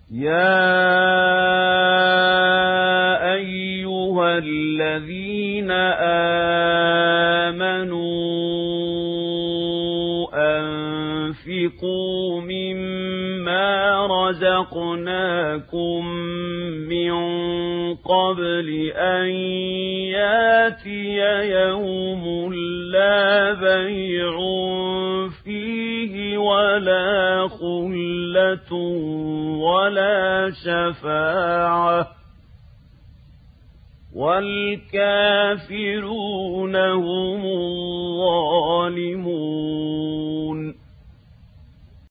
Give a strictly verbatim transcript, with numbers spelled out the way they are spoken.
يَا أَيُّهَا الَّذِينَ آمَنُوا أَنفِقُوا مِمَّا رَزَقْنَاكُم مِّن قَبْلِ أَن يَأْتِيَ يَوْمٌ لَّا بَيْعٌ فِيهِ وَلَا خُلَّةٌ وَلَا شَفَاعَةٌ وَالْكَافِرُونَ هُمُ الظَّالِمُونَ